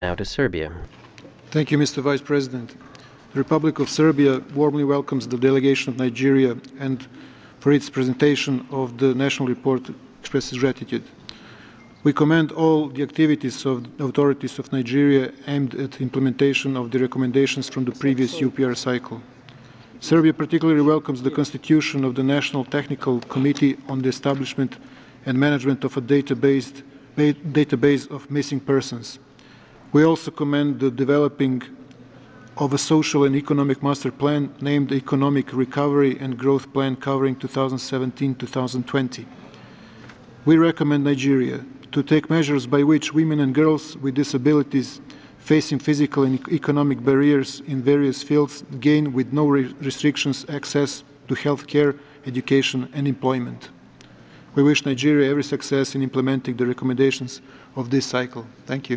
Now to Serbia. Thank you, Mr. Vice President. The Republic of Serbia warmly welcomes the delegation of Nigeria and for its presentation of the national report expresses gratitude. We commend all the activities of the authorities of Nigeria aimed at implementation of the recommendations from the previous UPR cycle. Serbia particularly welcomes the constitution of the National Technical Committee on the establishment and management of a database of missing persons. We also commend the developing of a social and economic master plan named the Economic Recovery and Growth Plan covering 2017-2020. We recommend Nigeria to take measures by which women and girls with disabilities facing physical and economic barriers in various fields gain with no restrictions access to health care, education and employment. We wish Nigeria every success in implementing the recommendations of this cycle. Thank you.